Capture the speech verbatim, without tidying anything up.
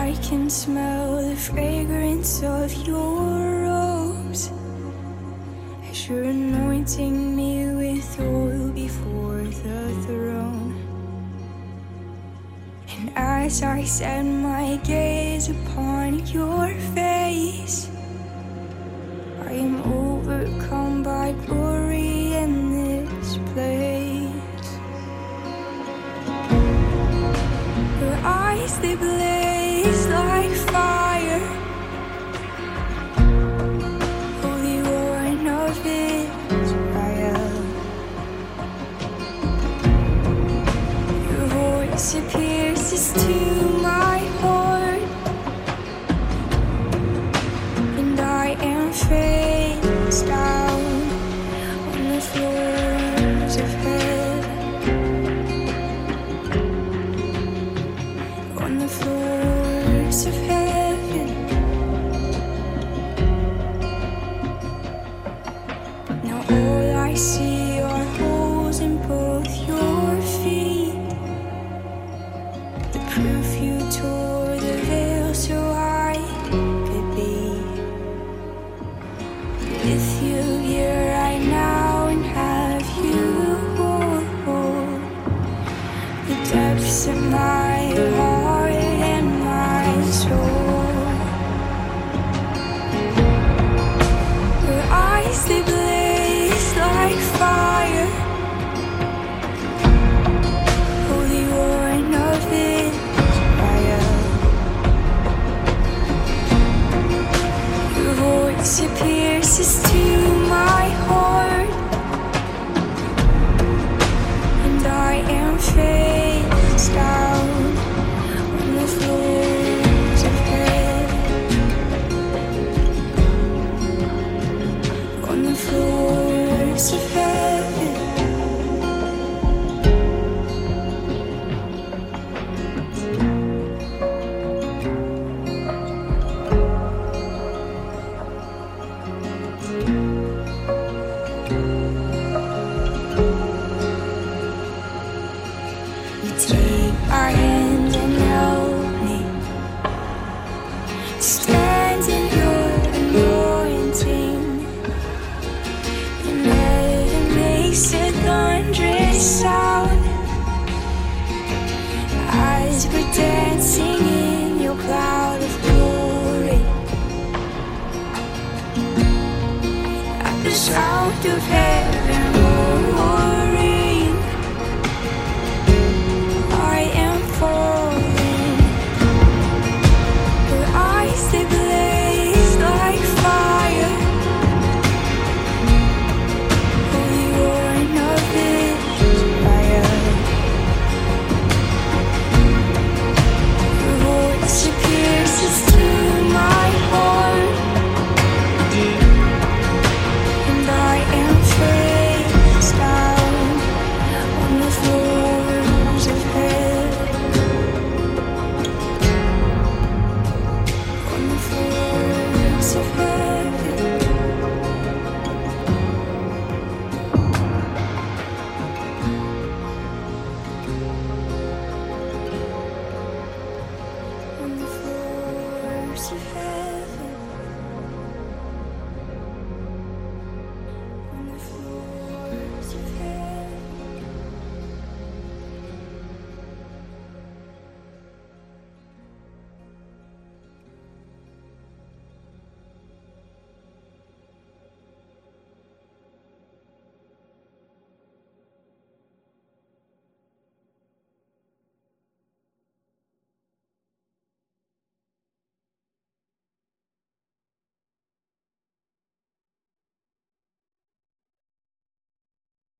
I can smell the fragrance of your robes as you're anointing me with oil before the throne. And as I set my gaze upon your face, I am overcome by glory in this place. Your eyes, they blaze like fire, Holy One of Israel. Your voice, it pierces to my heart, and I am face down on the floors of heaven, on the floors of heaven. Now all I see are holes in both your feet, the proof you tore the veil so I could be with you here right now and have you hold the depths of my heart and my soul. Your eyes, they blaze like fire, Holy One of Israel. Your voice, it pierces to my heart, and I am face down on the floors of heaven, on the floors of heaven. You take our hand and help me stand in your anointing, and heaven makes a thunderous sound as we're dancing in your cloud of glory. At the sound of heaven roaring, I am falling. Your eyes, they blaze like fire, Holy One of Israel. Your voice, it pierces to my heart, and I am face down on the floors of heaven, on the floors of heaven. On the floors of heaven.